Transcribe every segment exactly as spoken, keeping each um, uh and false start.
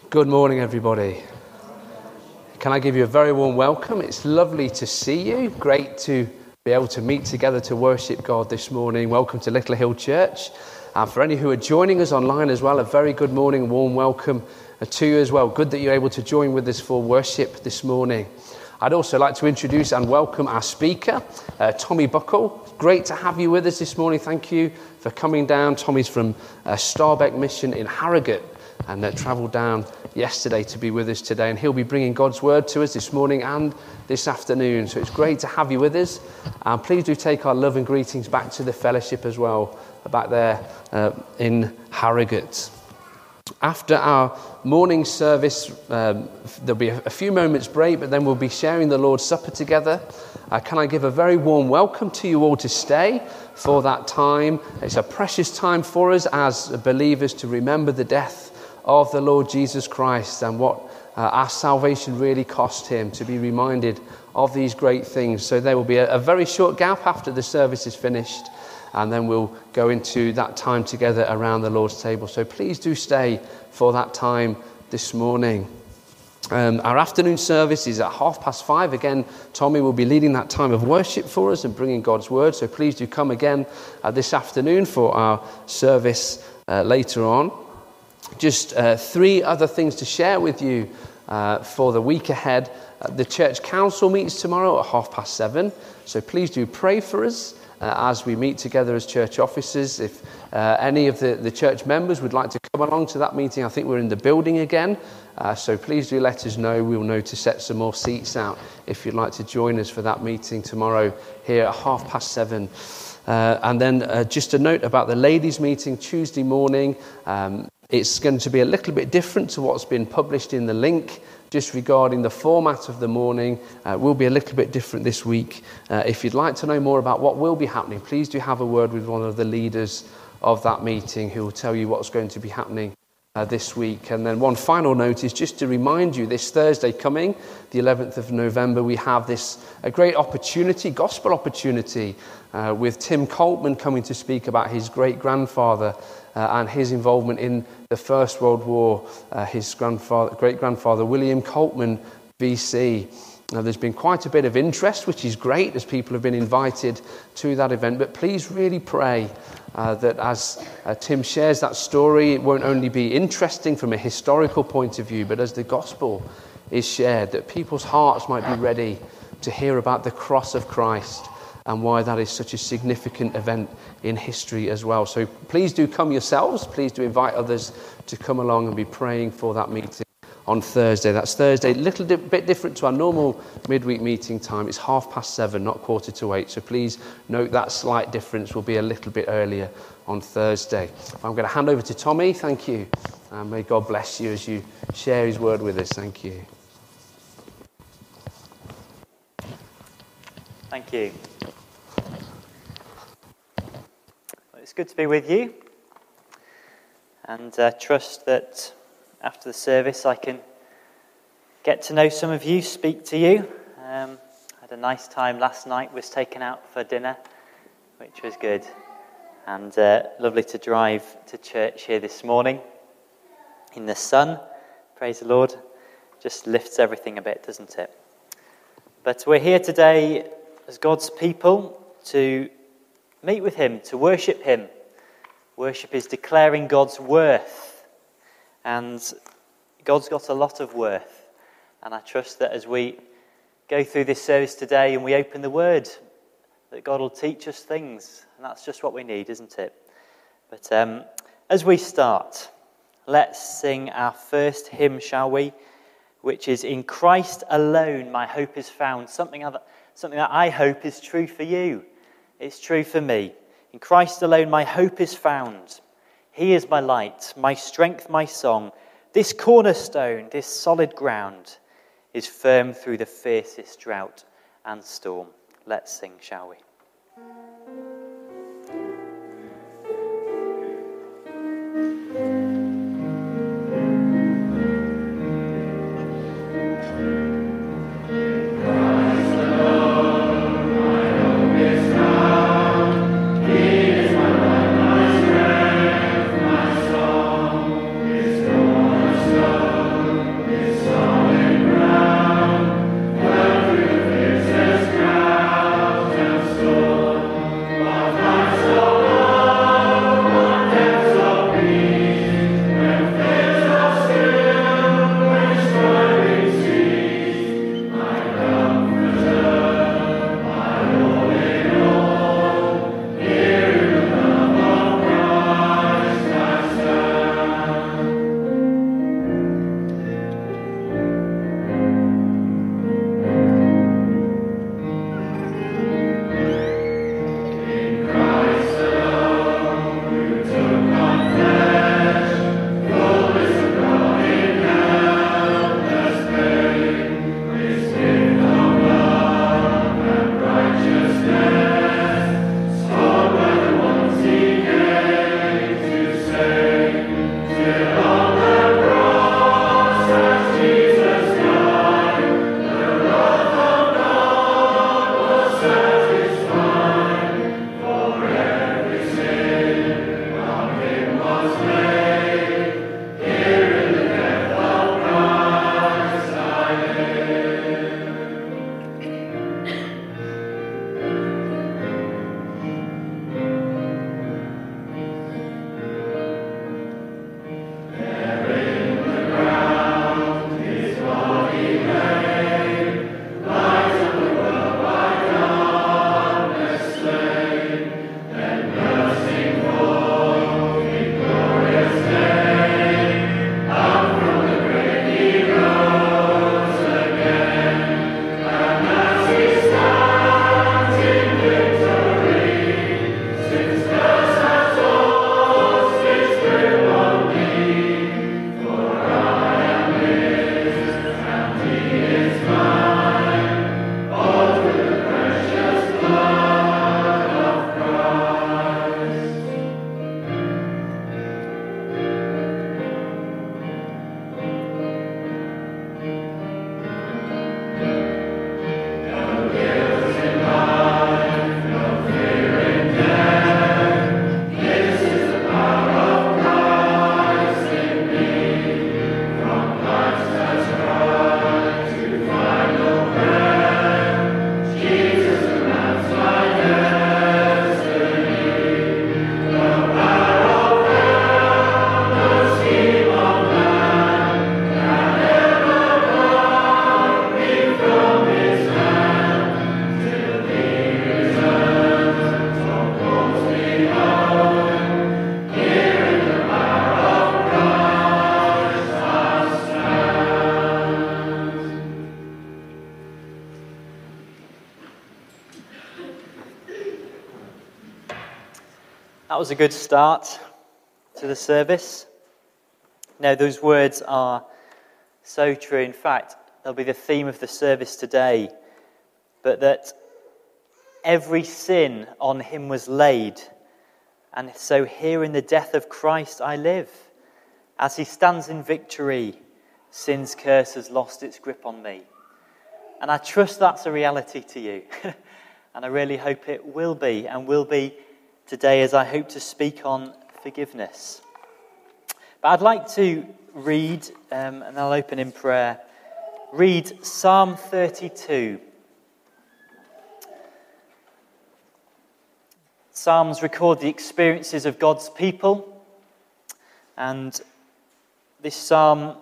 Good morning, everybody. Can I give you a very warm welcome? It's lovely to see you. Great to be able to meet together to worship God this morning. Welcome to Little Hill Church. And for any who are joining us online as well, a very good morning, warm welcome to you as well. Good that you're able to join with us for worship this morning. I'd also like to introduce and welcome our speaker, uh, Tommy Buckle. Great to have you with us this morning. Thank you for coming down. Tommy's from uh, Starbeck Mission in Harrogate and uh, travelled down yesterday to be with us today. And he'll be bringing God's word to us this morning and this afternoon. So it's great to have you with us. And please do take our love and greetings back to the fellowship as well, back there uh, in Harrogate. After our morning service, um, there'll be a few moments break, but then we'll be sharing the Lord's Supper together. Uh, can I give a very warm welcome to you all to stay for that time? It's a precious time for us as believers to remember the death of the Lord Jesus Christ and what uh, our salvation really cost him, to be reminded of these great things. So there will be a, a very short gap after the service is finished, and then we'll go into that time together around the Lord's table. So please do stay for that time this morning. Um, our afternoon service is at half past five. Again, Tommy will be leading that time of worship for us and bringing God's word. So please do come again uh, this afternoon for our service uh, later on. Just uh, three other things to share with you uh, for the week ahead. Uh, the church council meets tomorrow at half past seven. So please do pray for us uh, as we meet together as church officers. If uh, any of the, the church members would like to come along to that meeting, I think we're in the building again. Uh, so please do let us know. We'll know to set some more seats out if you'd like to join us for that meeting tomorrow here at half past seven. Uh, and then uh, just a note about the ladies' meeting Tuesday morning. Um, It's going to be a little bit different to what's been published in the link, just regarding the format of the morning. Uh, will be a little bit different this week. Uh, if you'd like to know more about what will be happening, please do have a word with one of the leaders of that meeting who will tell you what's going to be happening uh, this week. And then one final note is just to remind you, this Thursday coming, the eleventh of November, we have this a great opportunity, gospel opportunity, uh, with Tim Coltman coming to speak about his great-grandfather Uh, and his involvement in the First World War, uh, his grandfather, great-grandfather, William Coltman, B C. Now, there's been quite a bit of interest, which is great, as people have been invited to that event. But please really pray uh, that as uh, Tim shares that story, it won't only be interesting from a historical point of view, but as the gospel is shared, that people's hearts might be ready to hear about the cross of Christ and why that is such a significant event in history as well. So please do come yourselves. Please do invite others to come along and be praying for that meeting on Thursday. That's Thursday, a little di- bit different to our normal midweek meeting time. It's half past seven, not quarter to eight. So please note that slight difference will be a little bit earlier on Thursday. I'm going to hand over to Tommy. Thank you. And may God bless you as you share his word with us. Thank you. Thank you. It's good to be with you, and uh, trust that after the service I can get to know some of you, speak to you. Um, had a nice time last night, was taken out for dinner, which was good, and uh, lovely to drive to church here this morning in the sun. Praise the Lord. Just lifts everything a bit, doesn't it? But we're here today as God's people to meet with him, to worship him. Worship is declaring God's worth. And God's got a lot of worth. And I trust that as we go through this service today and we open the Word, that God will teach us things. And that's just what we need, isn't it? But um, as we start, let's sing our first hymn, shall we? Which is, "In Christ alone my hope is found." Something other, something that I hope is true for you. It's true for me. In Christ alone my hope is found. He is my light, my strength, my song. This cornerstone, this solid ground, is firm through the fiercest drought and storm. Let's sing, shall we? He is my light, my strength, my song. His cornerstone That was a good start to the service. No, those words are so true. In fact, they'll be the theme of the service today. But that every sin on him was laid, and so here in the death of Christ I live. As he stands in victory, sin's curse has lost its grip on me. And I trust that's a reality to you. And I really hope it will be, and will be today as I hope to speak on forgiveness. But I'd like to read, um, and I'll open in prayer, read Psalm thirty-two. Psalms record the experiences of God's people, and this psalm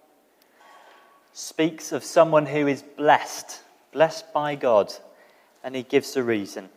speaks of someone who is blessed, blessed by God, and he gives a reason.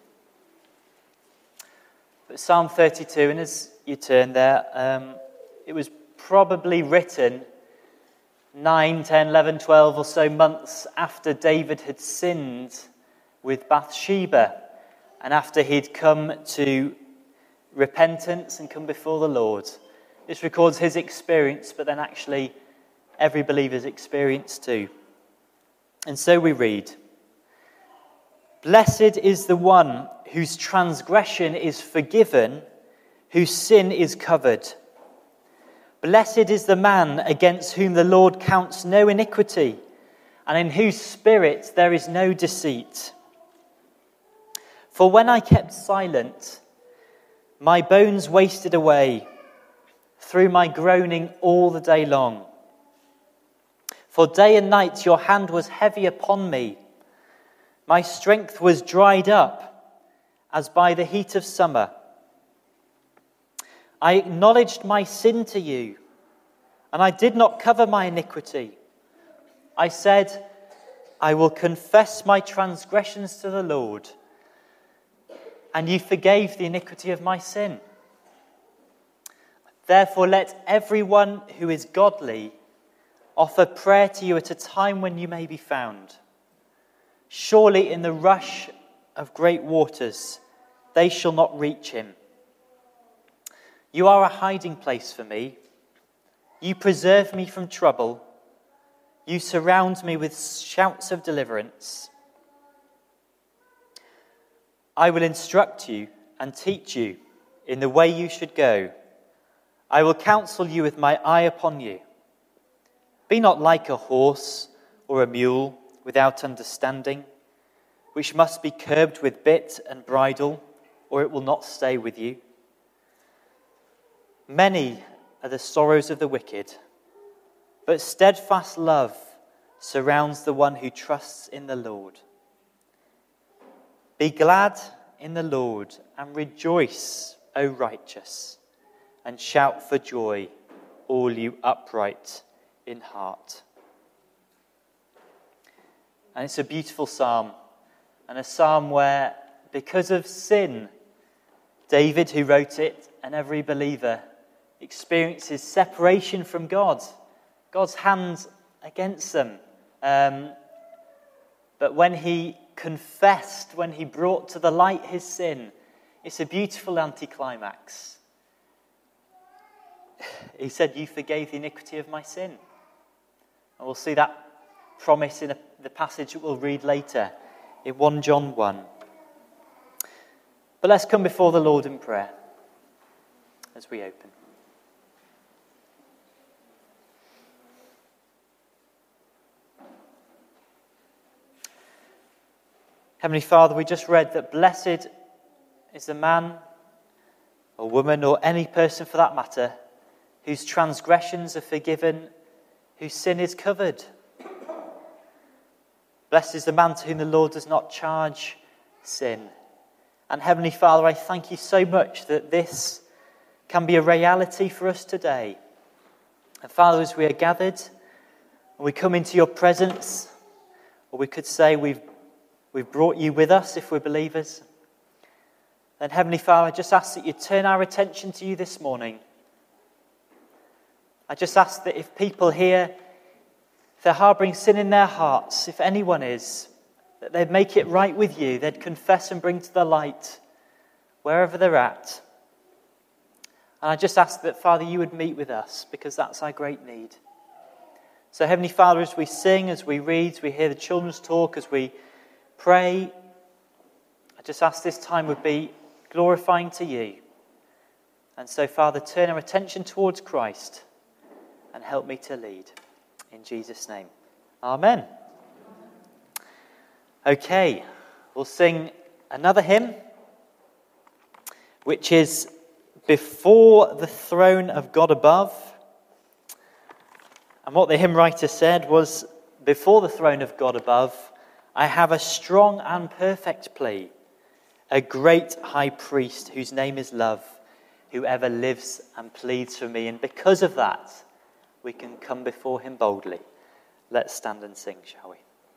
But Psalm thirty-two, and as you turn there, um, it was probably written nine, ten, eleven, twelve or so months after David had sinned with Bathsheba, and after he'd come to repentance and come before the Lord. This records his experience, but then actually every believer's experience too. And so we read, "Blessed is the one whose transgression is forgiven, whose sin is covered. Blessed is the man against whom the Lord counts no iniquity, and in whose spirit there is no deceit. For when I kept silent, my bones wasted away through my groaning all the day long. For day and night your hand was heavy upon me. My strength was dried up as by the heat of summer. I acknowledged my sin to you, and I did not cover my iniquity. I said, I will confess my transgressions to the Lord, and you forgave the iniquity of my sin. Therefore let everyone who is godly offer prayer to you at a time when you may be found. Surely in the rush of great waters they shall not reach him. You are a hiding place for me. You preserve me from trouble. You surround me with shouts of deliverance. I will instruct you and teach you in the way you should go. I will counsel you with my eye upon you. Be not like a horse or a mule without understanding, which must be curbed with bit and bridle, or it will not stay with you. Many are the sorrows of the wicked, but steadfast love surrounds the one who trusts in the Lord. Be glad in the Lord and rejoice, O righteous, and shout for joy, all you upright in heart." And it's a beautiful psalm, and a psalm where, because of sin, David, who wrote it, and every believer experiences separation from God, God's hand against them. Um, but when he confessed, when he brought to the light his sin, it's a beautiful anticlimax. He said, you forgave the iniquity of my sin. And we'll see that promise in a, the passage that we'll read later in First John one. But let's come before the Lord in prayer as we open. Heavenly Father, we just read that blessed is the man or woman or any person for that matter whose transgressions are forgiven, whose sin is covered. Blessed is the man to whom the Lord does not charge sin. And Heavenly Father, I thank you so much that this can be a reality for us today. And Father, as we are gathered and we come into your presence, or we could say we've We've brought you with us if we're believers. Then, Heavenly Father, I just ask that you turn our attention to you this morning. I just ask that if people here, if they're harbouring sin in their hearts, if anyone is, that they'd make it right with you. They'd confess and bring to the light wherever they're at. And I just ask that, Father, you would meet with us, because that's our great need. So, Heavenly Father, as we sing, as we read, as we hear the children's talk, as we pray, I just ask this time would be glorifying to you. And so, Father, turn our attention towards Christ and help me to lead. In Jesus' name. Amen. Okay, we'll sing another hymn, which is Before the Throne of God Above. And what the hymn writer said was, before the throne of God above, I have a strong and perfect plea, a great high priest whose name is love, who ever lives and pleads for me. And because of that, we can come before him boldly. Let's stand and sing, shall we?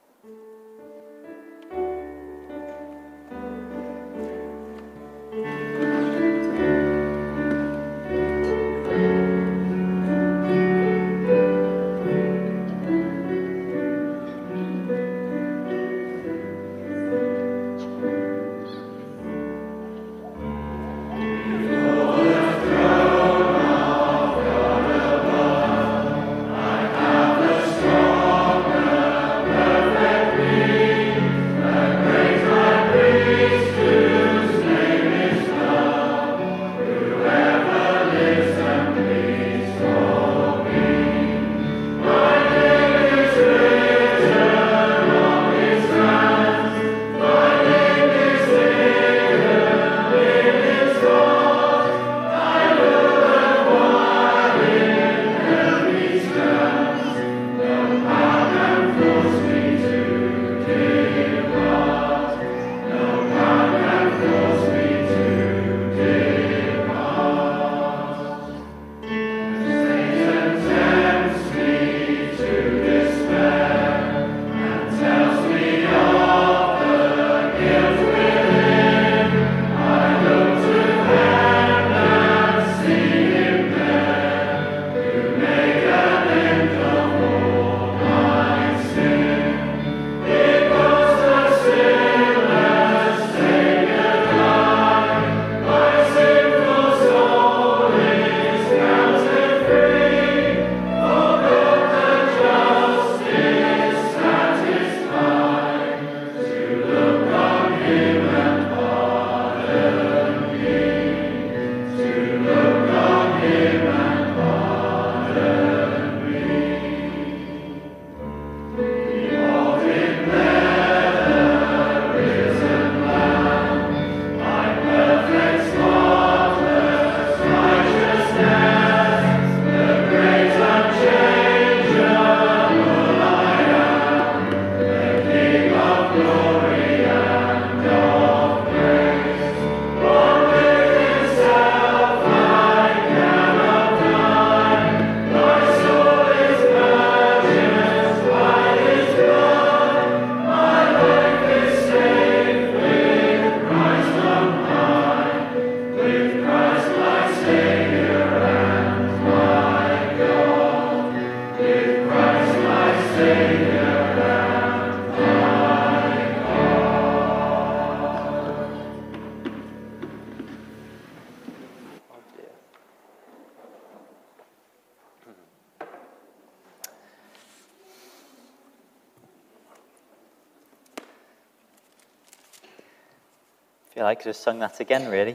I feel like I could have sung that again, really.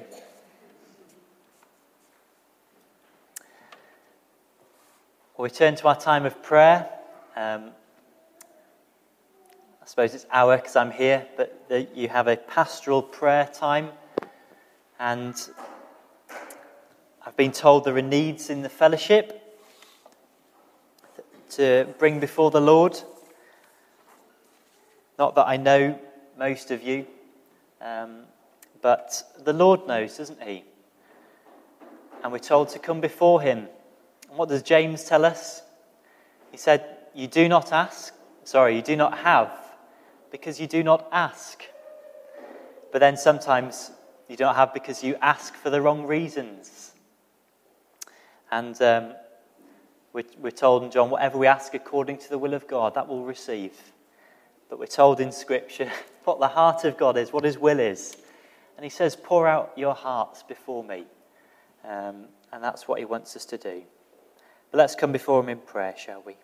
Well, we turn to our time of prayer. Um, I suppose it's our because I'm here, but the, you have a pastoral prayer time. And I've been told there are needs in the fellowship to bring before the Lord. Not that I know most of you, um, but the Lord knows, doesn't he? And we're told to come before him. And what does James tell us? He said, you do not ask, sorry, you do not have, because you do not ask. But then sometimes you don't have because you ask for the wrong reasons. And um, we're, we're told in John, whatever we ask according to the will of God, that we'll receive. But we're told in Scripture what the heart of God is, what his will is. And he says, pour out your hearts before me. Um, and that's what he wants us to do. But let's come before him in prayer, shall we?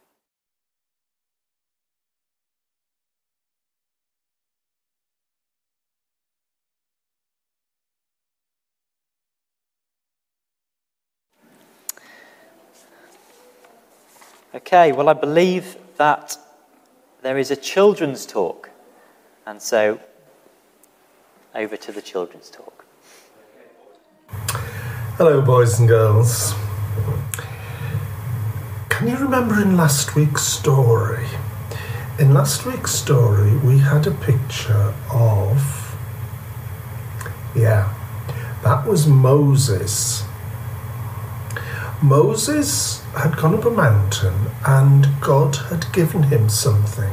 Okay, well, I believe that there is a children's talk, and so over to the children's talk. Hello, boys and girls. Can you remember in last week's story? In last week's story, we had a picture of, yeah, that was Moses. Moses had gone up a mountain and God had given him something.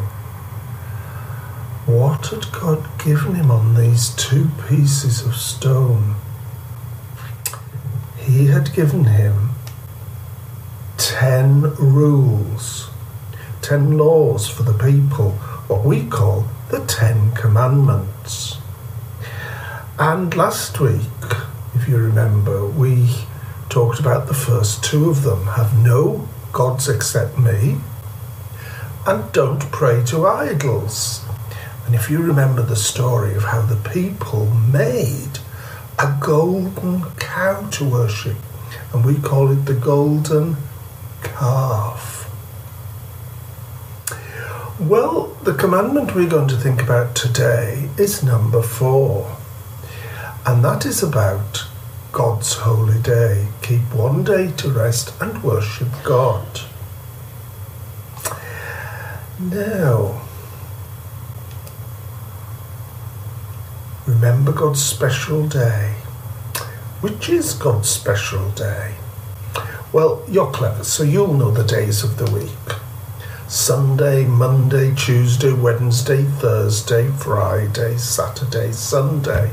What had God given him on these two pieces of stone? He had given him ten rules, ten laws for the people, what we call the Ten Commandments. And last week, if you remember, we talked about the first two of them. Have no gods except me, and don't pray to idols. And if you remember the story of how the people made a golden cow to worship, and we call it the golden calf. Well, the commandment we're going to think about today is number four, and that is about God's holy day. Keep one day to rest and worship God. Now, remember God's special day. Which is God's special day? Well, you're clever, so you'll know the days of the week. Sunday, Monday, Tuesday, Wednesday, Thursday, Friday, Saturday, Sunday.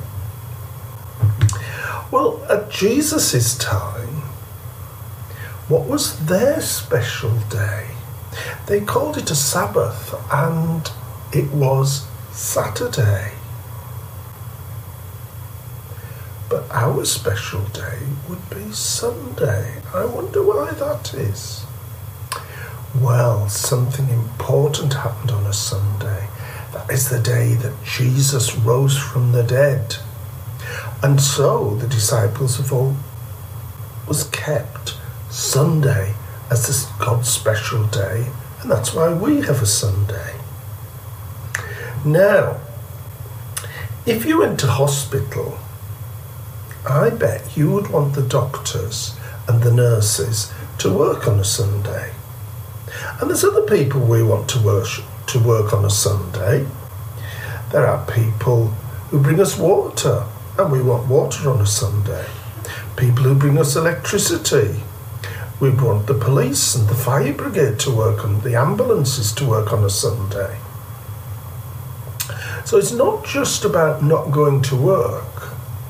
Well, at Jesus' time, what was their special day? They called it a Sabbath, and it was Saturday. But our special day would be Sunday. I wonder why that is. Well, something important happened on a Sunday. That is the day that Jesus rose from the dead. And so the disciples of all was kept Sunday as this God's special day, and that's why we have a Sunday. Now, if you went to hospital, I bet you would want the doctors and the nurses to work on a Sunday. And there's other people we want to worship, to work on a Sunday. There are people who bring us water, and we want water on a Sunday. People who bring us electricity. We want the police and the fire brigade to work on, the ambulances to work on a Sunday. So it's not just about not going to work.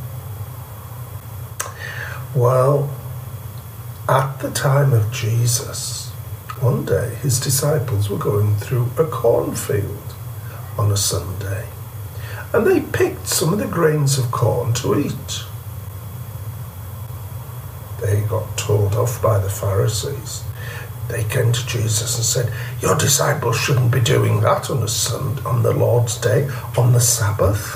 Well, at the time of Jesus, one day his disciples were going through a cornfield on a Sunday, and they picked some of the grains of corn to eat. They got told off by the Pharisees. They came to Jesus and said, "Your disciples shouldn't be doing that on a Sunday, on the Lord's Day, on the Sabbath."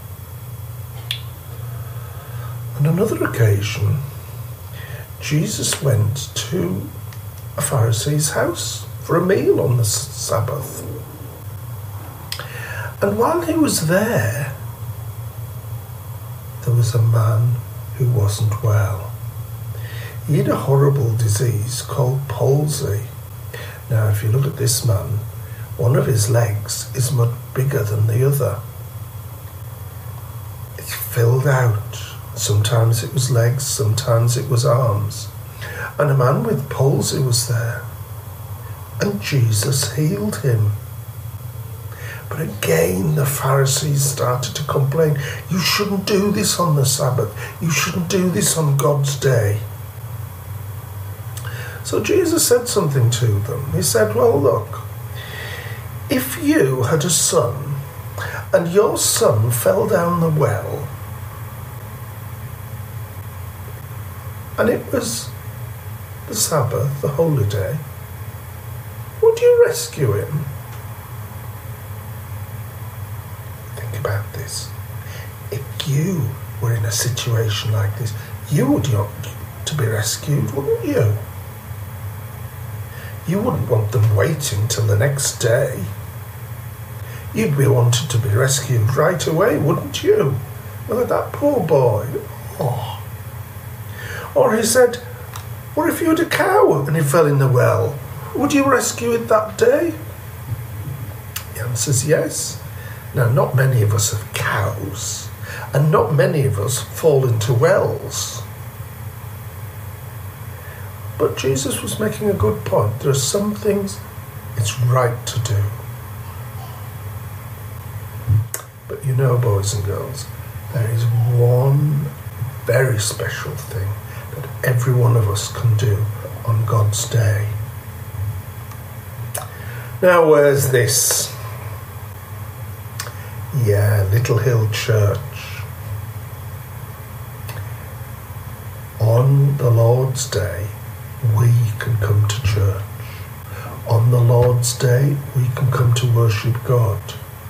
On another occasion, Jesus went to a Pharisee's house for a meal on the Sabbath. And while he was there, there was a man who wasn't well. He had a horrible disease called palsy. Now, if you look at this man, one of his legs is much bigger than the other. It's filled out. Sometimes it was legs, sometimes it was arms. And a man with palsy was there. And Jesus healed him. But again, the Pharisees started to complain. You shouldn't do this on the Sabbath. You shouldn't do this on God's day. So Jesus said something to them. He said, well, look, if you had a son and your son fell down the well and it was the Sabbath, the holy day, would you rescue him? Think about this. If you were in a situation like this, you would want to be rescued, wouldn't you? You wouldn't want them waiting till the next day. You'd be wanted to be rescued right away, wouldn't you? Look at that poor boy. Oh. Or he said, what if you had a cow and it fell in the well? Would you rescue it that day? The answer's yes. Now, not many of us have cows, and not many of us fall into wells. But Jesus was making a good point. There are some things it's right to do. But you know, boys and girls, there is one very special thing that every one of us can do on God's day. Now, where's this? Yeah, Little Hill Church. On the Lord's Day, we can come to church. On the Lord's Day, we can come to worship God.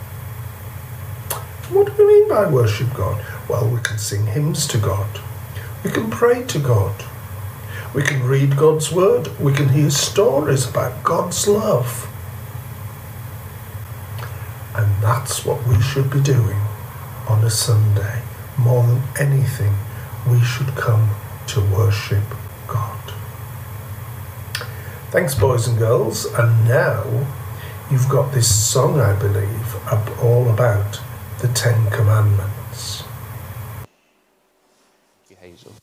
What do we mean by worship God? Well, we can sing hymns to God. We can pray to God. We can read God's word. We can hear stories about God's love. And that's what we should be doing on a Sunday. More than anything, we should come to worship God. Thanks, boys and girls. And now you've got this song, I believe, all about the Ten Commandments. Thank you, Hazel.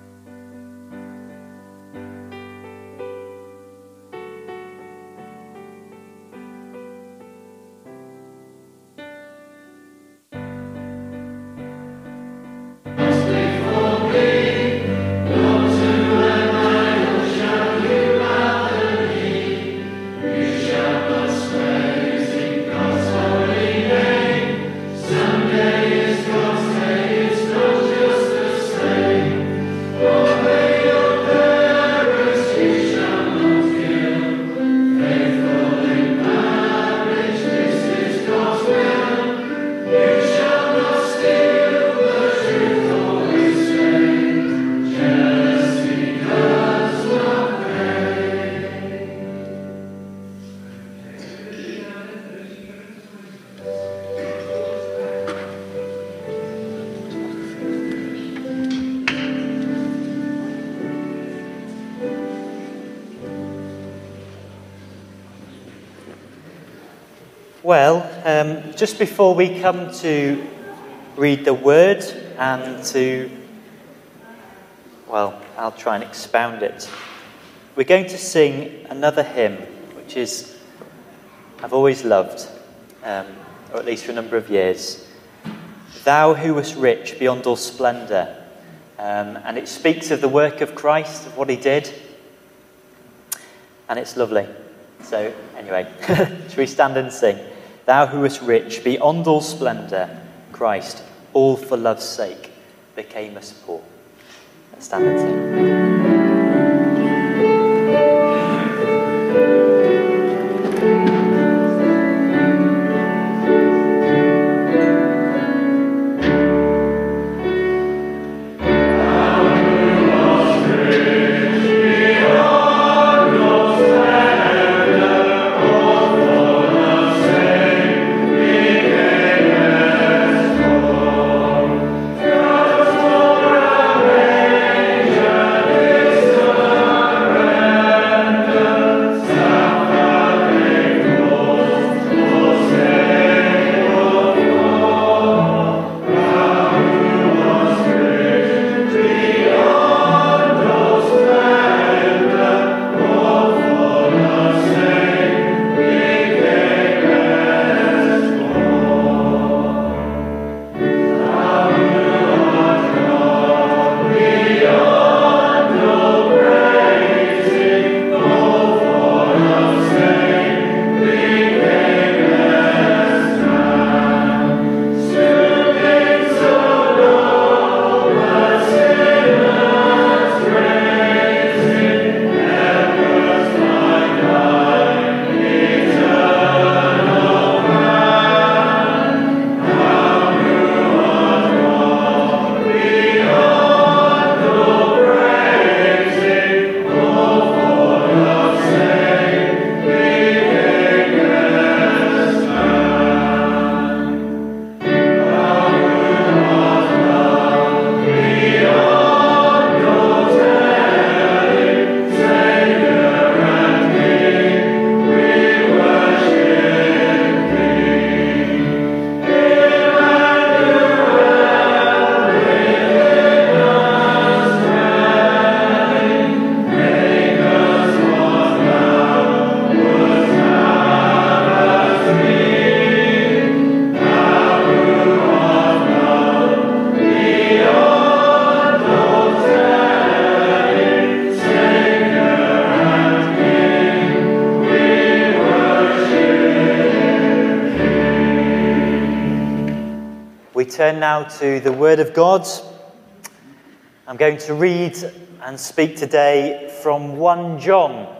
Well, um, just before we come to read the word and to, well, I'll try and expound it. We're going to sing another hymn, which is, I've always loved, um, or at least for a number of years. Thou who wast rich beyond all splendour. Um, and it speaks of the work of Christ, of what he did. And it's lovely. So, anyway, shall we stand and sing? Thou who wast rich beyond all splendour, Christ, all for love's sake, became us poor. Let's stand and sing. Thank you. turn now to the Word of God. I'm going to read and speak today from First John.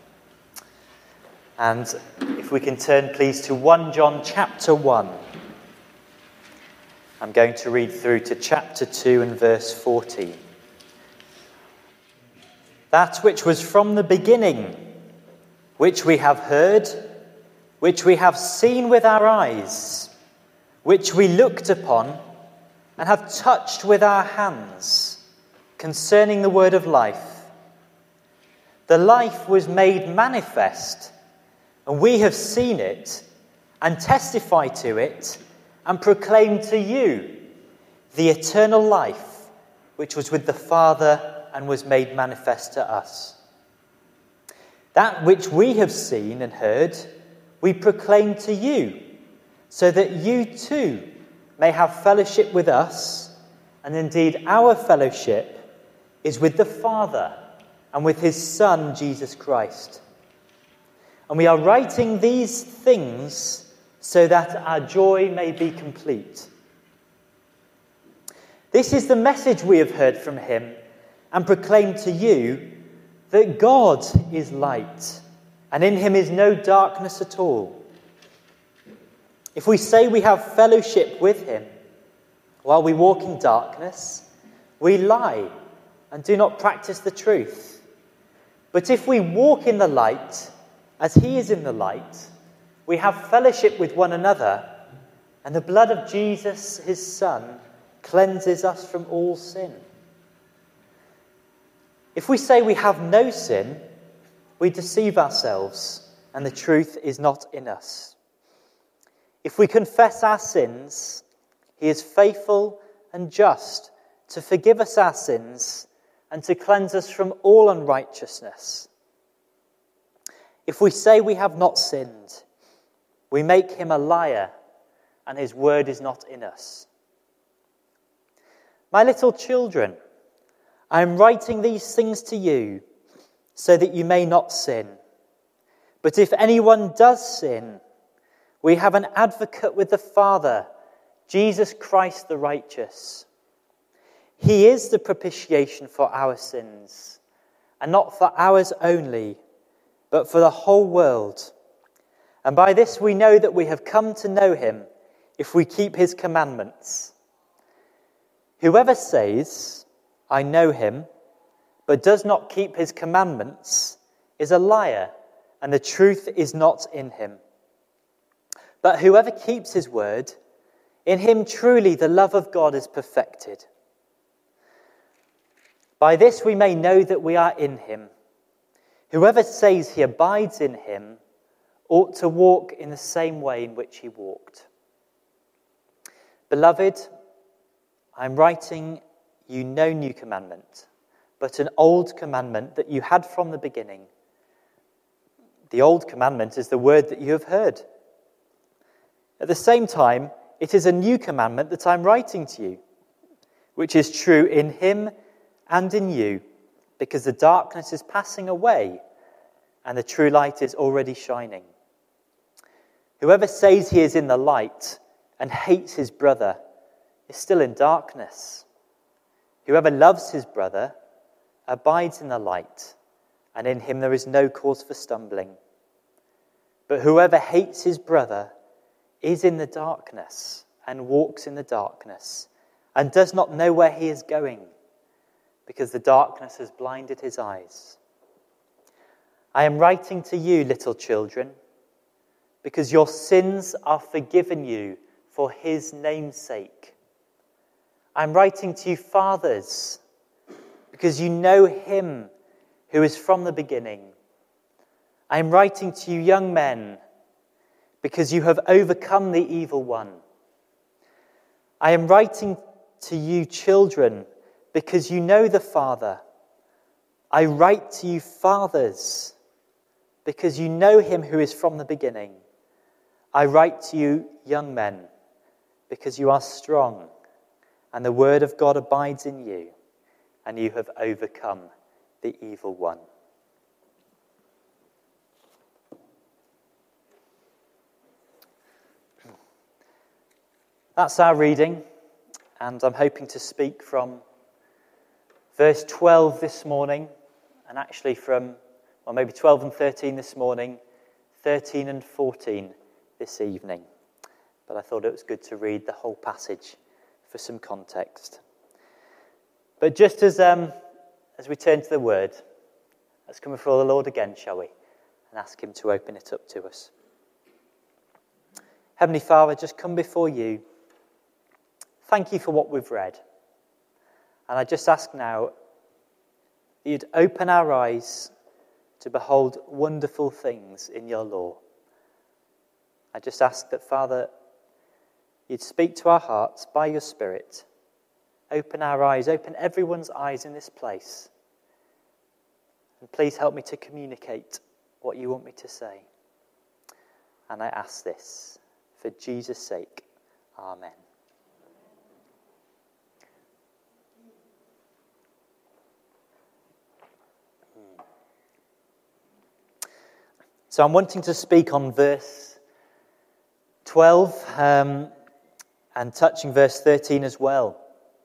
And if we can turn please to First John chapter one. I'm going to read through to chapter two and verse fourteen. That which was from the beginning, which we have heard, which we have seen with our eyes, which we looked upon and have touched with our hands, concerning the word of life. The life was made manifest, and we have seen it, and testify to it, and proclaim to you the eternal life, which was with the Father and was made manifest to us. That which we have seen and heard, we proclaim to you, so that you too may have fellowship with us, and indeed our fellowship is with the Father and with his Son, Jesus Christ. And we are writing these things so that our joy may be complete. This is the message we have heard from him and proclaim to you, that God is light, and in him is no darkness at all. If we say we have fellowship with him while we walk in darkness, we lie and do not practice the truth. But if we walk in the light, as he is in the light, we have fellowship with one another, and the blood of Jesus, his Son, cleanses us from all sin. If we say we have no sin, we deceive ourselves, and the truth is not in us. If we confess our sins, he is faithful and just to forgive us our sins and to cleanse us from all unrighteousness. If we say we have not sinned, we make him a liar, and his word is not in us. My little children, I am writing these things to you so that you may not sin. But if anyone does sin, we have an advocate with the Father, Jesus Christ the righteous. He is the propitiation for our sins, and not for ours only, but for the whole world. And by this we know that we have come to know him, if we keep his commandments. Whoever says, I know him, but does not keep his commandments, is a liar, and the truth is not in him. But whoever keeps his word, in him truly the love of God is perfected. By this we may know that we are in him. Whoever says he abides in him ought to walk in the same way in which he walked. Beloved, I am writing you no new commandment, but an old commandment that you had from the beginning. The old commandment is the word that you have heard. At the same time, it is a new commandment that I'm writing to you, which is true in him and in you, because the darkness is passing away and the true light is already shining. Whoever says he is in the light and hates his brother is still in darkness. Whoever loves his brother abides in the light, and in him there is no cause for stumbling. But whoever hates his brother is in the darkness and walks in the darkness and does not know where he is going, because the darkness has blinded his eyes. I am writing to you, little children, because your sins are forgiven you for his name's sake. I'm writing to you, fathers, because you know him who is from the beginning. I am writing to you, young men, because you have overcome the evil one. I am writing to you, children, because you know the Father. I write to you, fathers, because you know him who is from the beginning. I write to you, young men, because you are strong, and the word of God abides in you, and you have overcome the evil one. That's our reading. and I'm hoping to speak from verse twelve this morning, and actually from, well, maybe twelve and thirteen this morning, thirteen and fourteen this evening. But I thought it was good to read the whole passage for some context. But just as um, as we turn to the Word, let's come before the Lord again, shall we? And ask him to open it up to us. Heavenly Father, just come before you. Thank you for what we've read. And I just ask now that you'd open our eyes to behold wonderful things in your law. I just ask that, Father, you'd speak to our hearts by your Spirit. Open our eyes, open everyone's eyes in this place. And please help me to communicate what you want me to say. And I ask this for Jesus' sake. Amen. So I'm wanting to speak on verse twelve um, and touching verse thirteen as well.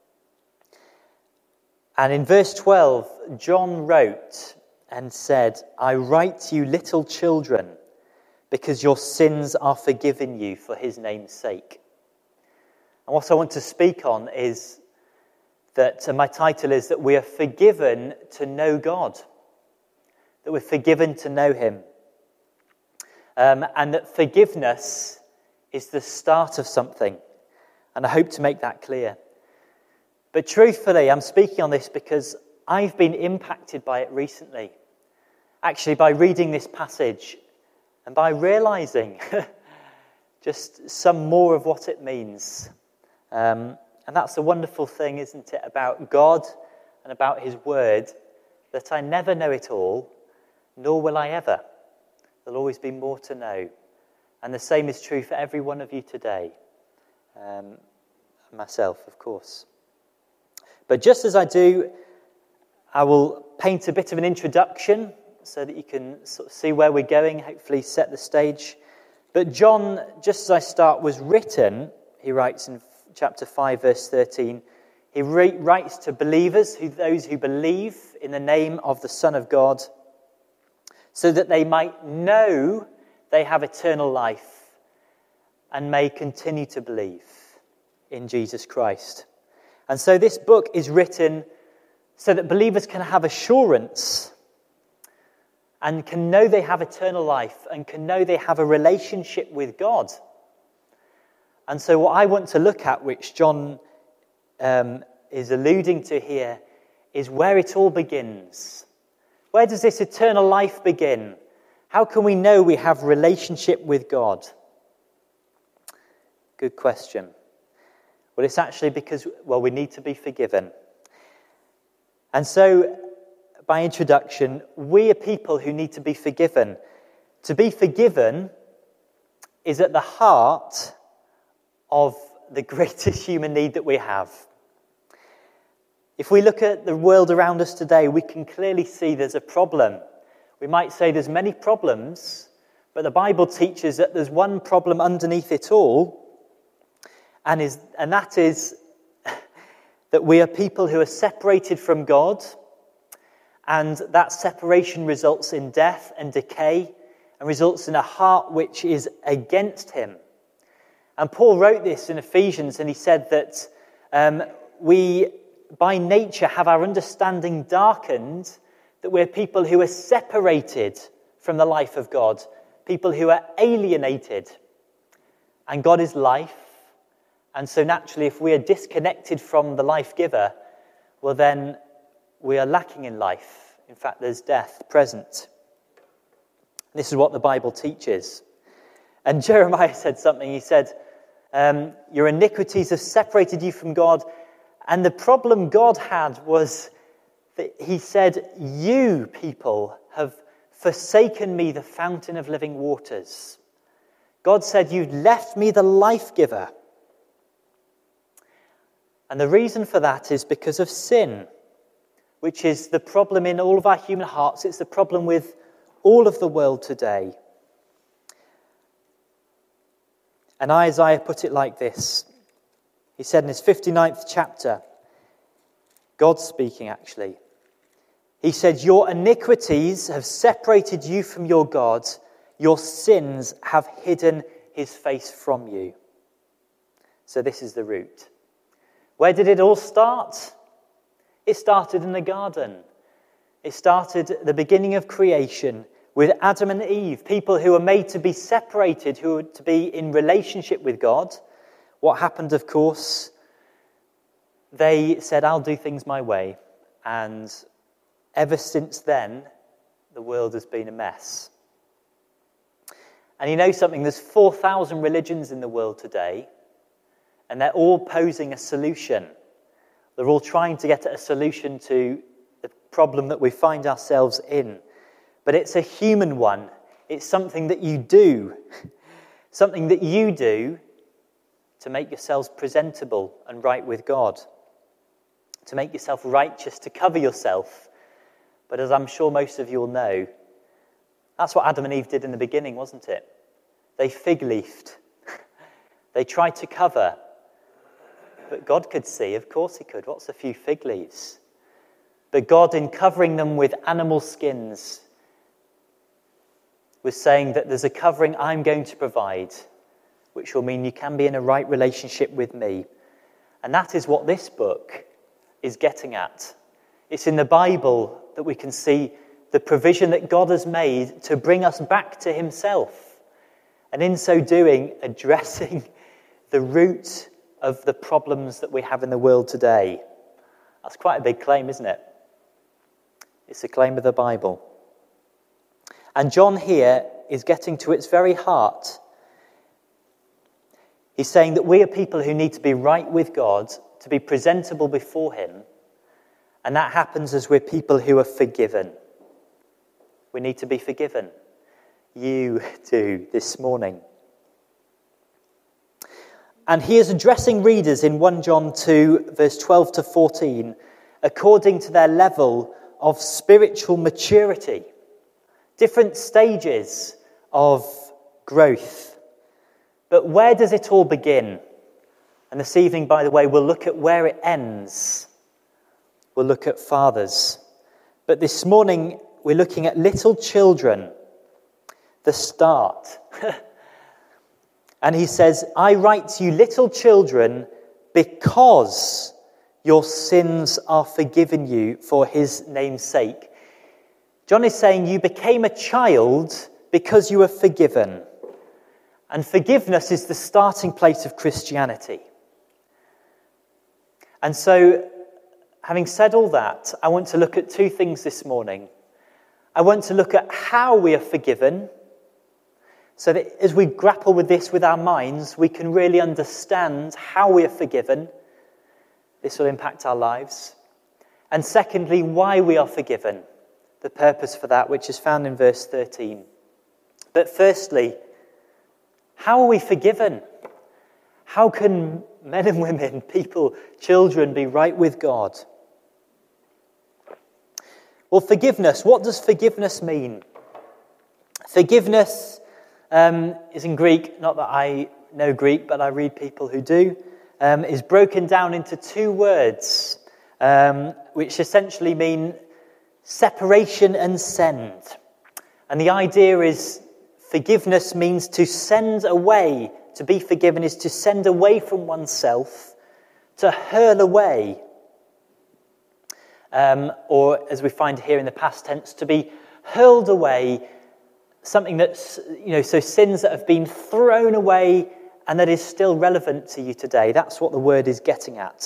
And in verse twelve, John wrote and said, I write to you, little children, because your sins are forgiven you for his name's sake. And what I want to speak on is that, and my title is that we are forgiven to know God, that we're forgiven to know him, um, and that forgiveness is the start of something. And I hope to make that clear. But truthfully, I'm speaking on this because I've been impacted by it recently. Actually, by reading this passage and by realizing just some more of what it means. Um, and that's the wonderful thing, isn't it, about God and about his word, that I never know it all, nor will I ever. There'll always be more to know. And the same is true for every one of you today. Um, myself, of course. But just as I do, I will paint a bit of an introduction so that you can sort of see where we're going, hopefully set the stage. But John, just as I start, was written, he writes in chapter five, verse thirteen, he re- writes to believers, who, those who believe in the name of the Son of God, so that they might know they have eternal life and may continue to believe in Jesus Christ. And so this book is written so that believers can have assurance and can know they have eternal life and can know they have a relationship with God. And so what I want to look at, which John um, is alluding to here, is where it all begins. Where does this eternal life begin? How can we know we have relationship with God? Good question. Well, it's actually because, well, we need to be forgiven. And so, by introduction, we are people who need to be forgiven. To be forgiven is at the heart of the greatest human need that we have. If we look at the world around us today, we can clearly see there's a problem. We might say there's many problems, but the Bible teaches that there's one problem underneath it all, and is and that is that we are people who are separated from God, and that separation results in death and decay, and results in a heart which is against him. And Paul wrote this in Ephesians, and he said that um, we, by nature, have our understanding darkened, that we're people who are separated from the life of God, people who are alienated. And God is life, and so naturally, if we are disconnected from the life giver, well then we are lacking in life. In fact, there's death present. This is what the Bible teaches. And Jeremiah said something. He said, um, your iniquities have separated you from God. And the problem God had was that he said, you people have forsaken me, the fountain of living waters. God said, you've left me the life giver. And the reason for that is because of sin, which is the problem in all of our human hearts. It's the problem with all of the world today. And Isaiah put it like this. He said in his fifty-ninth chapter, God speaking actually, he said, your iniquities have separated you from your God. Your sins have hidden his face from you. So this is the root. Where did it all start? It started in the garden. It started at the beginning of creation with Adam and Eve, people who were made to be separated, who were to be in relationship with God. What happened, of course? They said, I'll do things my way. And ever since then, the world has been a mess. And you know something? There's four thousand religions in the world today, and they're all posing a solution. They're all trying to get at a solution to the problem that we find ourselves in. But it's a human one. It's something that you do. Something that you do to make yourselves presentable and right with God. To make yourself righteous, to cover yourself. But as I'm sure most of you will know, that's what Adam and Eve did in the beginning, wasn't it? They fig-leafed. They tried to cover. But God could see, of course he could. What's a few fig leaves? But God, in covering them with animal skins, was saying that there's a covering I'm going to provide, which will mean you can be in a right relationship with me. And that is what this book is getting at. It's in the Bible that we can see the provision that God has made to bring us back to himself. And in so doing, addressing the root of the problems that we have in the world today. That's quite a big claim, isn't it? It's a claim of the Bible. And John here is getting to its very heart. He's saying that we are people who need to be right with God, to be presentable before him. And that happens as we're people who are forgiven. We need to be forgiven. You do this morning. And he is addressing readers in First John two, verse twelve to fourteen, according to their level of spiritual maturity. Different stages of growth. But where does it all begin? And this evening, by the way, we'll look at where it ends. We'll look at fathers. But this morning, we're looking at little children, the start. And he says, I write to you, little children, because your sins are forgiven you for his name's sake. John is saying you became a child because you were forgiven. And forgiveness is the starting place of Christianity. And so, having said all that, I want to look at two things this morning. I want to look at how we are forgiven, so that as we grapple with this with our minds, we can really understand how we are forgiven. This will impact our lives. And secondly, why we are forgiven. The purpose for that, which is found in verse thirteen. But firstly, how are we forgiven? How can men and women, people, children be right with God? Well, forgiveness. What does forgiveness mean? Forgiveness um, is in Greek, not that I know Greek, but I read people who do, um, is broken down into two words, um, which essentially mean separation and send. And the idea is forgiveness means to send away. To be forgiven is to send away from oneself, to hurl away. Um, or, as we find here in the past tense, to be hurled away, something that's, you know, so sins that have been thrown away and that is still relevant to you today. That's what the word is getting at.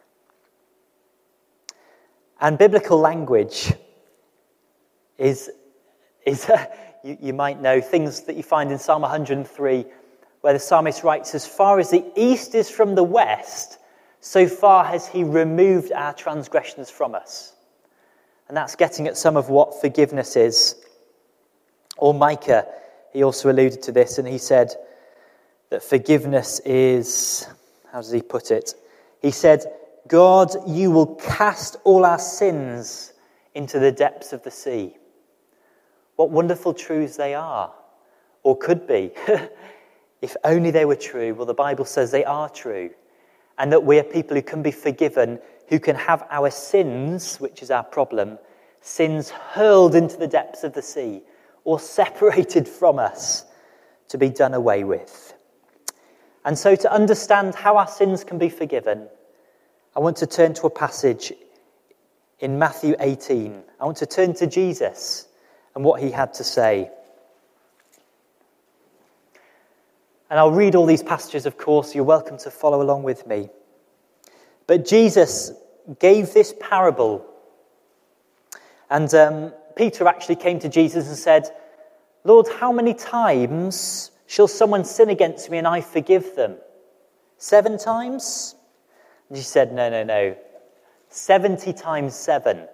And biblical language is, is uh, you, you might know, things that you find in Psalm one hundred three, where the psalmist writes, as far as the east is from the west, so far has he removed our transgressions from us. And that's getting at some of what forgiveness is. Or Micah, he also alluded to this, and he said that forgiveness is, how does he put it? He said, God, you will cast all our sins into the depths of the sea. What wonderful truths they are, or could be. If only they were true. Well, the Bible says they are true. and that we are people who can be forgiven, who can have our sins, which is our problem, sins hurled into the depths of the sea or separated from us to be done away with. And so to understand how our sins can be forgiven, I want to turn to a passage in Matthew eighteen. I want to turn to Jesus and what he had to say. And I'll read all these passages, of course. You're welcome to follow along with me. But Jesus gave this parable. And um, Peter actually came to Jesus and said, "Lord, how many times shall someone sin against me and I forgive them? Seven times?" And he said, no, no, no. seventy times seven.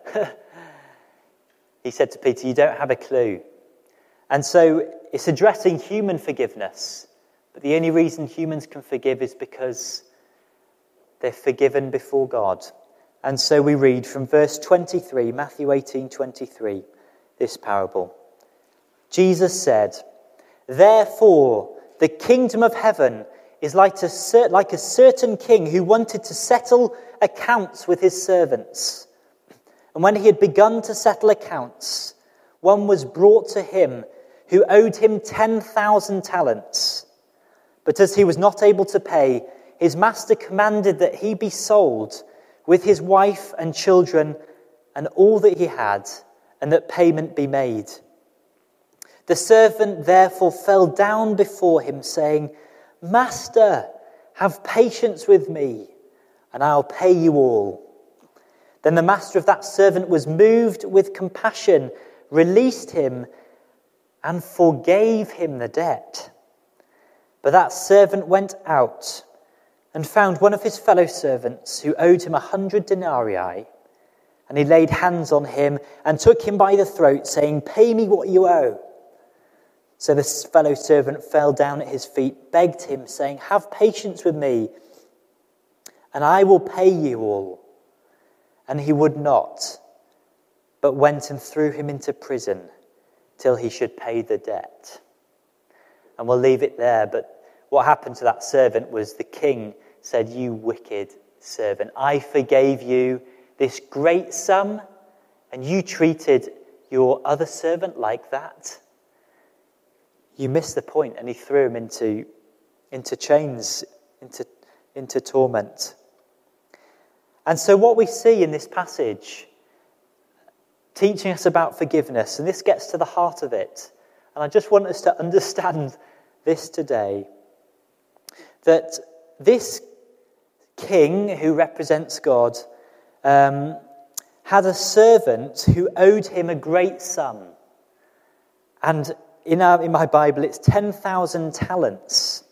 He said to Peter, "You don't have a clue." And so it's addressing human forgiveness. But the only reason humans can forgive is because they're forgiven before God. And so we read from verse twenty-three, Matthew eighteen twenty-three, this parable. Jesus said, "Therefore, the kingdom of heaven is like a, like a certain king who wanted to settle accounts with his servants. And when he had begun to settle accounts, one was brought to him who owed him ten thousand talents. But as he was not able to pay, his master commanded that he be sold with his wife and children and all that he had, and that payment be made. The servant therefore fell down before him, saying, 'Master, have patience with me, and I'll pay you all.' Then the master of that servant was moved with compassion, released him, and forgave him the debt. But that servant went out and found one of his fellow servants who owed him a hundred denarii. And he laid hands on him and took him by the throat, saying, 'Pay me what you owe.' So this fellow servant fell down at his feet, begged him, saying, 'Have patience with me, and I will pay you all.' And he would not, but went and threw him into prison till he should pay the debt." And we'll leave it there, but what happened to that servant was the king said, "You wicked servant, I forgave you this great sum, and you treated your other servant like that. You missed the point." And he threw him into, into chains, into, into torment. And so what we see in this passage, teaching us about forgiveness, and this gets to the heart of it, and I just want us to understand this today, that this king who represents God um, had a servant who owed him a great sum. And in, our, in my Bible, it's ten thousand talents.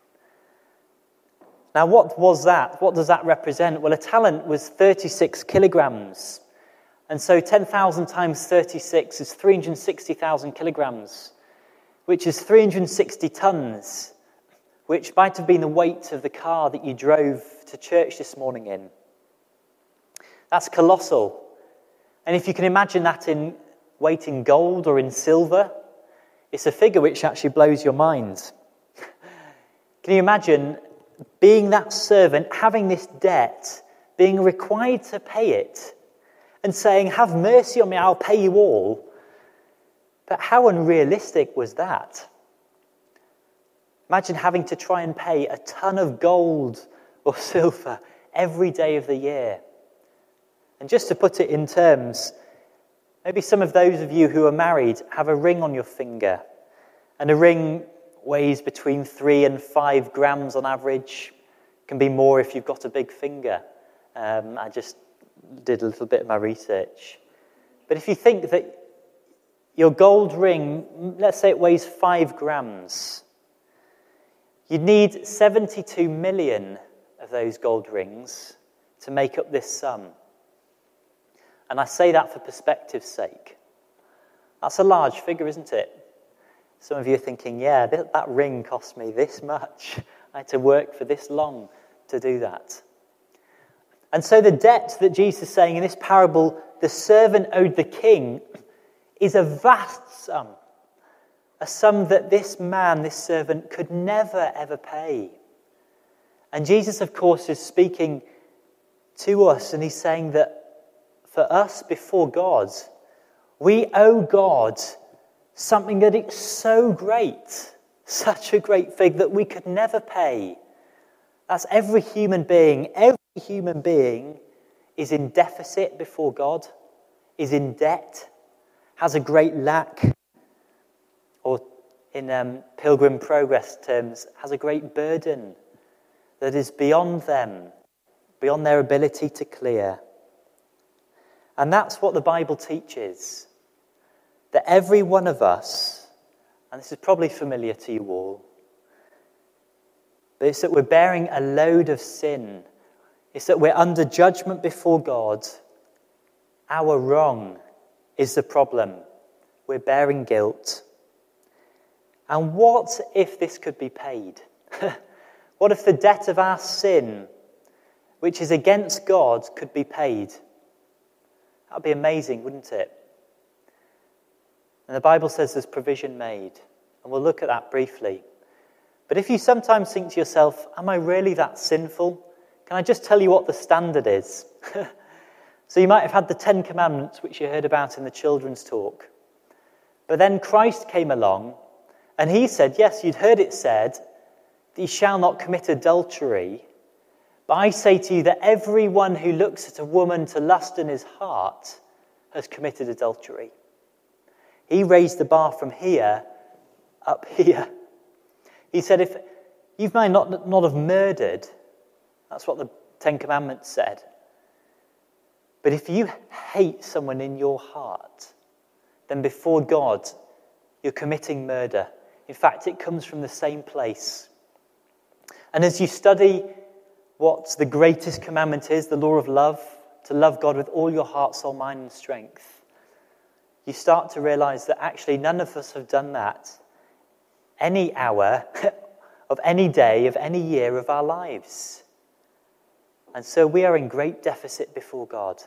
Now, what was that? What does that represent? Well, a talent was thirty-six kilograms. And so ten thousand times thirty-six is three hundred sixty thousand kilograms, which is three hundred sixty tons, which might have been the weight of the car that you drove to church this morning in. That's colossal. And if you can imagine that in weight in gold or in silver, it's a figure which actually blows your mind. Can you imagine being that servant, having this debt, being required to pay it, and saying, "Have mercy on me, I'll pay you all"? But how unrealistic was that? Imagine having to try and pay a ton of gold or silver every day of the year. And just to put it in terms, maybe some of those of you who are married have a ring on your finger, and a ring weighs between three and five grams on average. It can be more if you've got a big finger. Um, I just did a little bit of my research. But if you think that your gold ring, let's say it weighs five grams, you'd need seventy-two million of those gold rings to make up this sum. And I say that for perspective's sake. That's a large figure, isn't it? Some of you are thinking, yeah, that, that ring cost me this much. I had to work for this long to do that. And so the debt that Jesus is saying in this parable, the servant owed the king, is a vast sum. A sum that this man, this servant, could never, ever pay. And Jesus, of course, is speaking to us, and he's saying that for us before God, we owe God something that is so great, such a great thing that we could never pay. That's every human being. Every human being is in deficit before God, is in debt, has a great lack, or in um, Pilgrim Progress terms, has a great burden that is beyond them, beyond their ability to clear. And that's what the Bible teaches, that every one of us, and this is probably familiar to you all, but it's that we're bearing a load of sin. It's that we're under judgment before God. Our wrong is the problem. We're bearing guilt. And what if this could be paid? What if the debt of our sin, which is against God, could be paid? That would be amazing, wouldn't it? And the Bible says there's provision made. And we'll look at that briefly. But if you sometimes think to yourself, am I really that sinful? Can I just tell you what the standard is? So you might have had the Ten Commandments, which you heard about in the children's talk. But then Christ came along, and he said, yes, you'd heard it said, that you shall not commit adultery. But I say to you that everyone who looks at a woman to lust in his heart has committed adultery. He raised the bar from here up here. He said, if you might not, not have murdered, that's what the Ten Commandments said. But if you hate someone in your heart, then before God, you're committing murder. In fact, it comes from the same place. And as you study what the greatest commandment is, the law of love, to love God with all your heart, soul, mind, and strength, you start to realize that actually none of us have done that any hour of any day, of any year of our lives. And so we are in great deficit before God.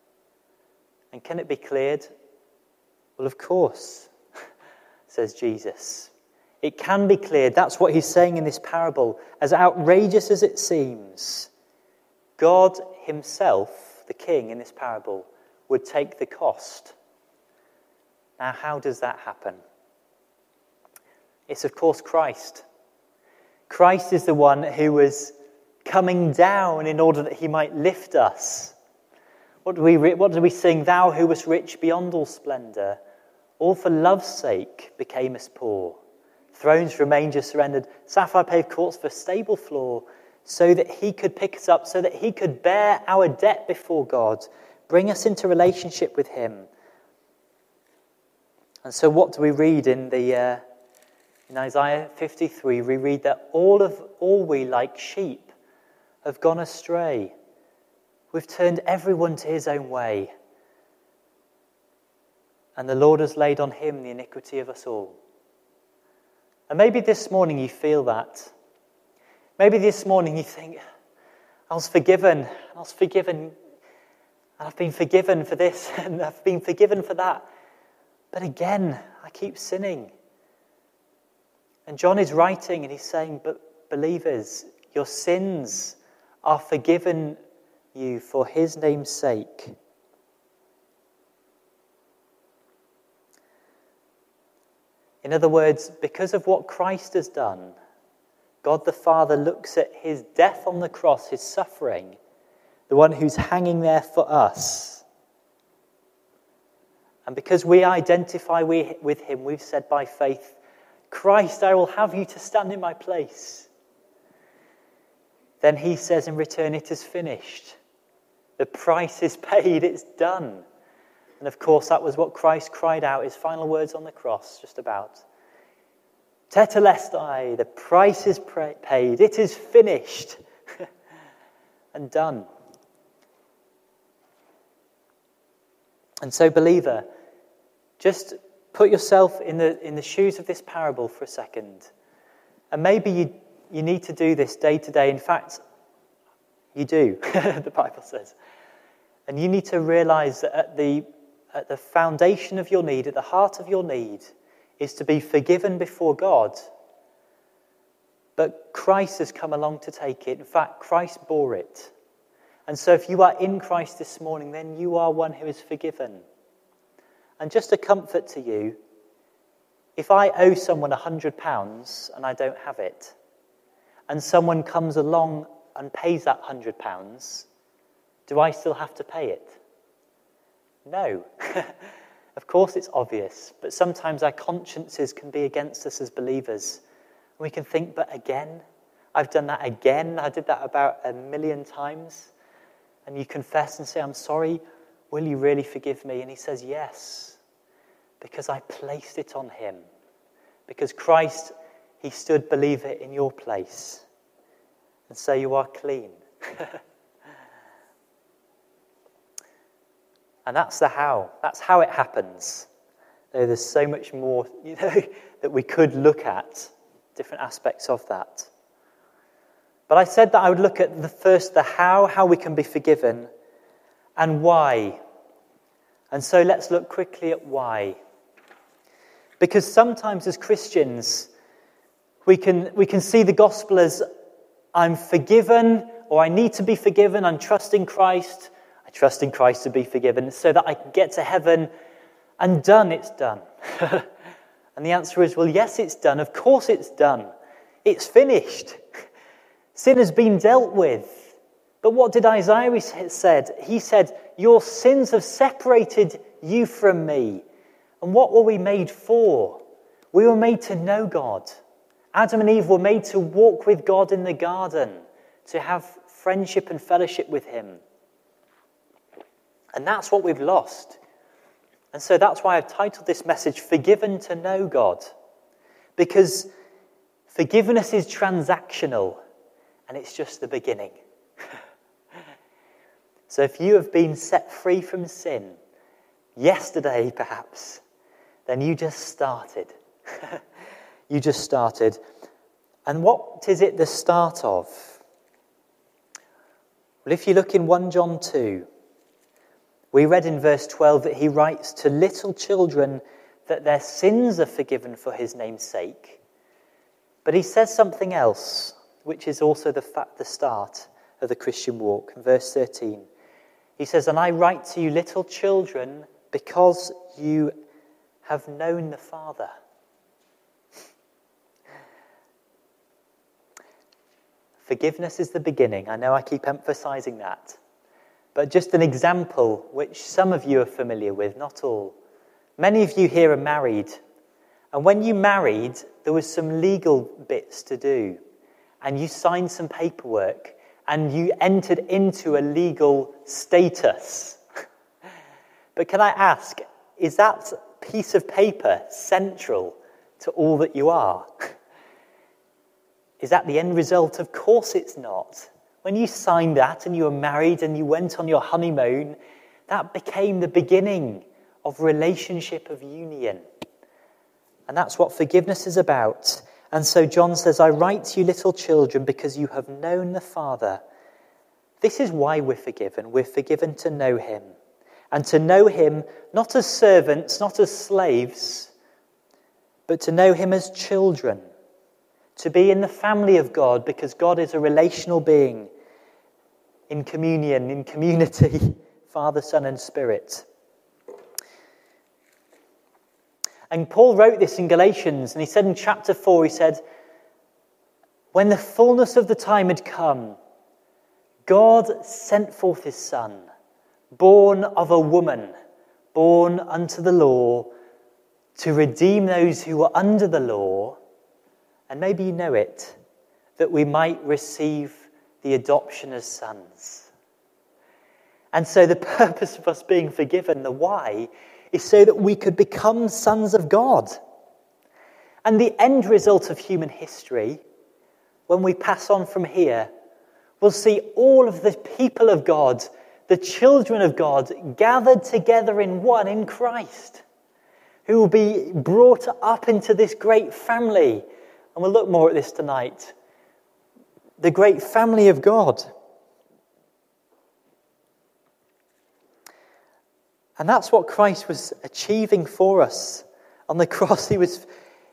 And can it be cleared? Well, of course, says Jesus. It can be cleared. That's what he's saying in this parable. As outrageous as it seems, God himself, the king in this parable, would take the cost. Now, how does that happen? It's, of course, Christ. Christ is the one who was coming down in order that he might lift us. What do we, what do we sing? Thou who wast rich beyond all splendour, all for love's sake becamest poor. Thrones for manger surrendered, sapphire paved courts for stable floor, so that he could pick us up, so that he could bear our debt before God, bring us into relationship with him. And so what do we read in the uh, in Isaiah fifty-three? We read that all of all we like sheep have gone astray. We've turned everyone to his own way. And the Lord has laid on him the iniquity of us all. And maybe this morning you feel that. Maybe this morning you think, I was forgiven, I was forgiven, and I've been forgiven for this, and I've been forgiven for that. But again, I keep sinning. And John is writing and he's saying, but believers, your sins are forgiven you for his name's sake. In other words, because of what Christ has done, God the Father looks at his death on the cross, his suffering, the one who's hanging there for us. And because we identify with him, we've said by faith, Christ, I will have you to stand in my place. Then he says in return, it is finished. The price is paid, it's done. And of course, that was what Christ cried out, his final words on the cross, just about. Tetelestai, the price is paid, it is finished and done. And so, believer, just put yourself in the in the shoes of this parable for a second. And maybe you, you need to do this day to day. In fact, you do, the Bible says. And you need to realize that at the at the foundation of your need, at the heart of your need, is to be forgiven before God. But Christ has come along to take it. In fact, Christ bore it. And so if you are in Christ this morning, then you are one who is forgiven. And just a comfort to you, if I owe someone one hundred pounds and I don't have it, and someone comes along and pays that one hundred pounds, do I still have to pay it? No. Of course it's obvious, but sometimes our consciences can be against us as believers. We can think, but again, I've done that again. I did that about a million times. And you confess and say, I'm sorry, will you really forgive me? And he says, yes, because I placed it on him. Because Christ, he stood, believe it, in your place. And so you are clean. And that's the how. That's how it happens. Though there's so much more, you know, that we could look at, different aspects of that. But I said that I would look at the first, the how, how we can be forgiven, and why. And so let's look quickly at why. Because sometimes as Christians, we can, we can see the gospel as I'm forgiven, or I need to be forgiven, I'm trusting Christ, I trust in Christ to be forgiven, so that I can get to heaven, and done, it's done. And the answer is, well, yes, it's done. Of course it's done. It's finished. Sin has been dealt with. But what did Isaiah said? He said, your sins have separated you from me. And what were we made for? We were made to know God. Adam and Eve were made to walk with God in the garden, to have friendship and fellowship with him. And that's what we've lost. And so that's why I've titled this message, Forgiven to Know God. Because forgiveness is transactional, and it's just the beginning. So if you have been set free from sin, yesterday perhaps, then you just started. You just started. And what is it the start of? Well, if you look in First John two, we read in verse twelve that he writes to little children that their sins are forgiven for his name's sake. But he says something else, which is also the, fact, the start of the Christian walk. In verse thirteen, he says, and I write to you little children because you have known the Father. Forgiveness is the beginning. I know I keep emphasizing that. But just an example, which some of you are familiar with, not all. Many of you here are married. And when you married, there was some legal bits to do. And you signed some paperwork. And you entered into a legal status. But can I ask, is that piece of paper central to all that you are? Is that the end result? Of course it's not. When you signed that and you were married and you went on your honeymoon, that became the beginning of relationship of union. And that's what forgiveness is about. And so John says, I write to you little children because you have known the Father. This is why we're forgiven. We're forgiven to know him. And to know him not as servants, not as slaves, but to know him as children. To be in the family of God because God is a relational being. In communion, in community, Father, Son, and Spirit. And Paul wrote this in Galatians, and he said in chapter four, he said, when the fullness of the time had come, God sent forth his Son, born of a woman, born unto the law, to redeem those who were under the law, and maybe you know it, that we might receive the adoption as sons. And so the purpose of us being forgiven, the why, is so that we could become sons of God. And the end result of human history, when we pass on from here, we'll see all of the people of God, the children of God, gathered together in one, in Christ, who will be brought up into this great family. And we'll look more at this tonight. The great family of God. And that's what Christ was achieving for us. On the cross, he was,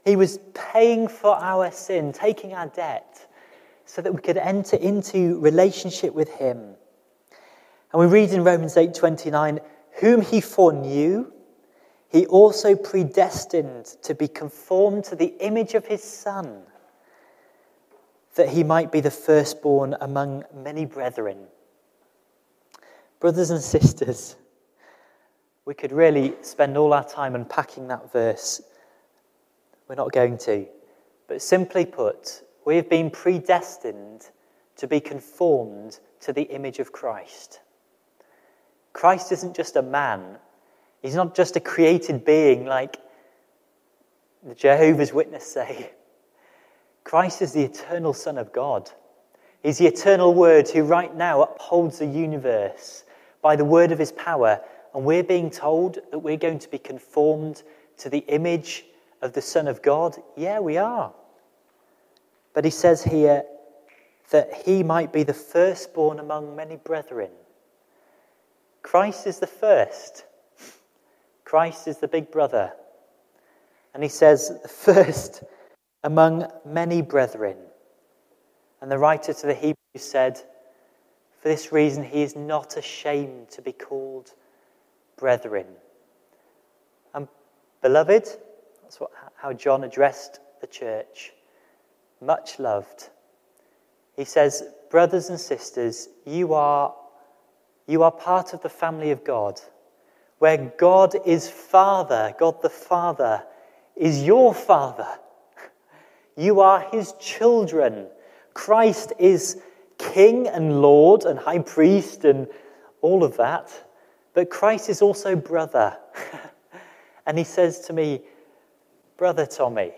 He was paying for our sin, taking our debt, so that we could enter into relationship with him. And we read in Romans eight twenty-nine, whom he foreknew, he also predestined to be conformed to the image of his Son, that he might be the firstborn among many brethren. Brothers and sisters, we could really spend all our time unpacking that verse. We're not going to. But simply put, we have been predestined to be conformed to the image of Christ. Christ isn't just a man. He's not just a created being like the Jehovah's Witnesses say. Christ is the eternal Son of God. He's the eternal Word who right now upholds the universe by the word of his power. And we're being told that we're going to be conformed to the image of the Son of God. Yeah, we are. But he says here that he might be the firstborn among many brethren. Christ is the first. Christ is the big brother. And he says, the first among many brethren. And the writer to the Hebrews said, for this reason he is not ashamed to be called brethren. And beloved, that's what, how John addressed the church. Much loved. He says, brothers and sisters, you are, you are part of the family of God, where God is Father, God the Father is your Father. You are his children. Christ is King and Lord and High Priest and all of that. But Christ is also brother. And he says to me, brother Tommy.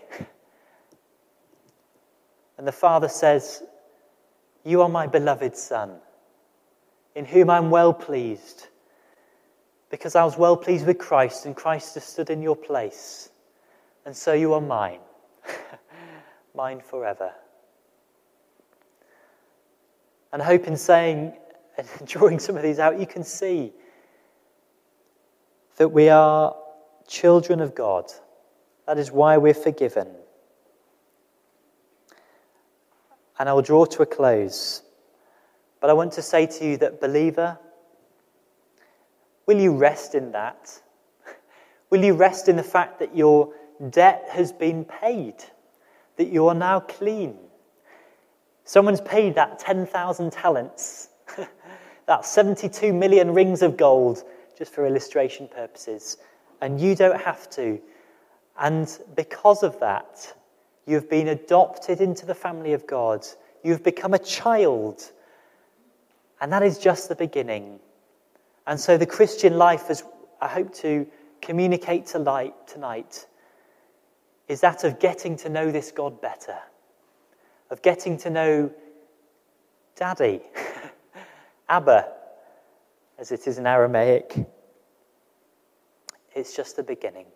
And the Father says, you are my beloved Son, in whom I'm well pleased. Because I was well pleased with Christ, and Christ has stood in your place. And so you are mine. Mine forever. And I hope in saying and drawing some of these out, you can see that we are children of God. That is why we're forgiven. And I will draw to a close. But I want to say to you that, believer, will you rest in that? Will you rest in the fact that your debt has been paid? That you are now clean? Someone's paid that ten thousand talents. That's seventy-two million rings of gold, just for illustration purposes. And you don't have to. And because of that, you've been adopted into the family of God. You've become a child. And that is just the beginning. And so the Christian life, as I hope to communicate to light tonight, is that of getting to know this God better. Of getting to know Daddy, Abba, as it is in Aramaic. It's just the beginning.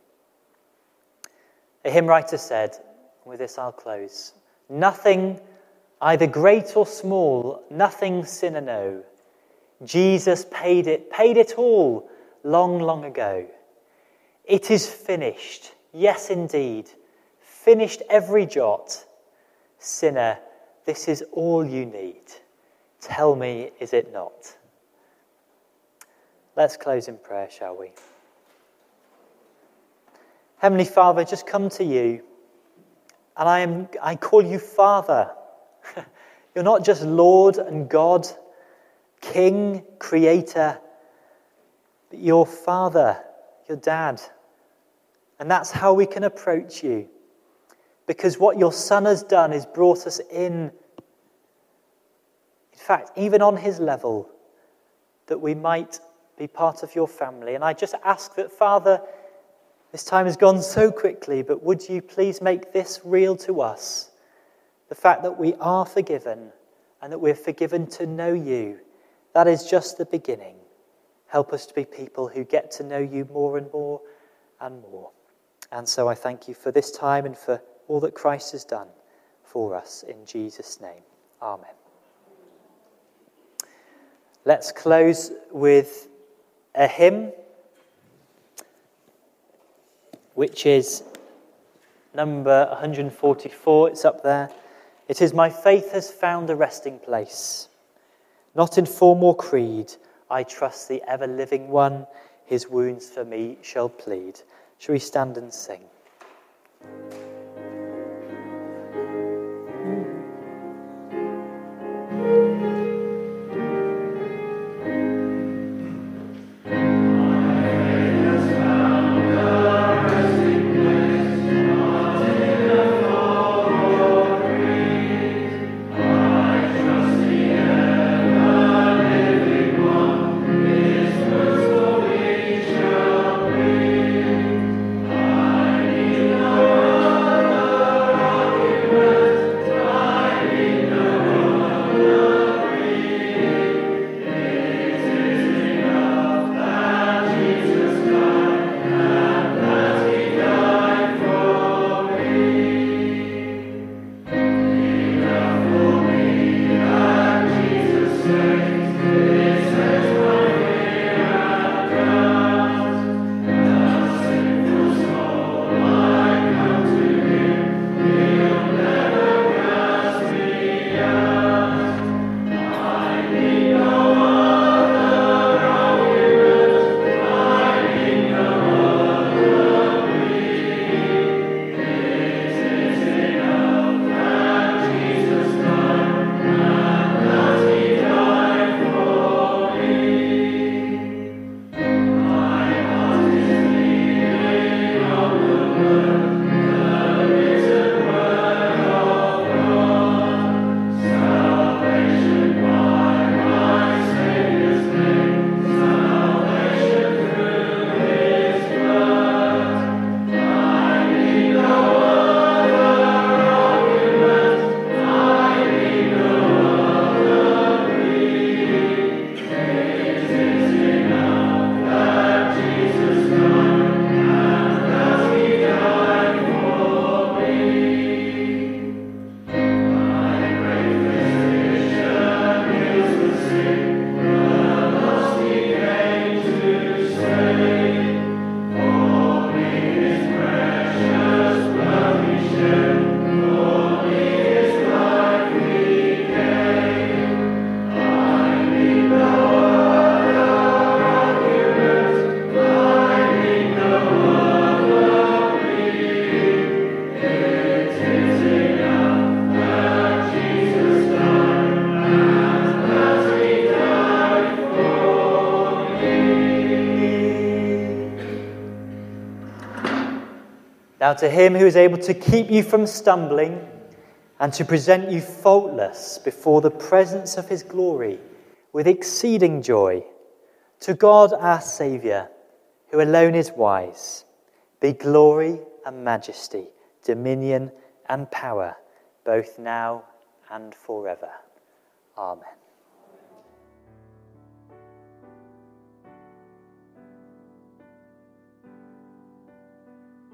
A hymn writer said, with this I'll close, nothing, either great or small, nothing sin or no. Jesus paid it, paid it all long, long ago. It is finished, yes indeed, finished every jot. Sinner, this is all you need. Tell me, is it not? Let's close in prayer, shall we? Heavenly Father, just come to you. And I am I call you Father. You're not just Lord and God, King, Creator, but you're Father, your Dad. And that's how we can approach you. Because what your Son has done is brought us in, in fact, even on his level, that we might be part of your family. And I just ask that, Father, this time has gone so quickly, but would you please make this real to us? The fact that we are forgiven and that we're forgiven to know you. That is just the beginning. Help us to be people who get to know you more and more and more. And so I thank you for this time and for all that Christ has done for us. In Jesus' name, amen. Let's close with a hymn, which is number one hundred forty-four, it's up there. It is my faith has found a resting place. Not in form or creed, I trust the ever-living one, his wounds for me shall plead. Shall we stand and sing? Now to him who is able to keep you from stumbling and to present you faultless before the presence of his glory with exceeding joy, to God our Saviour, who alone is wise, be glory and majesty, dominion and power, both now and forever. Amen.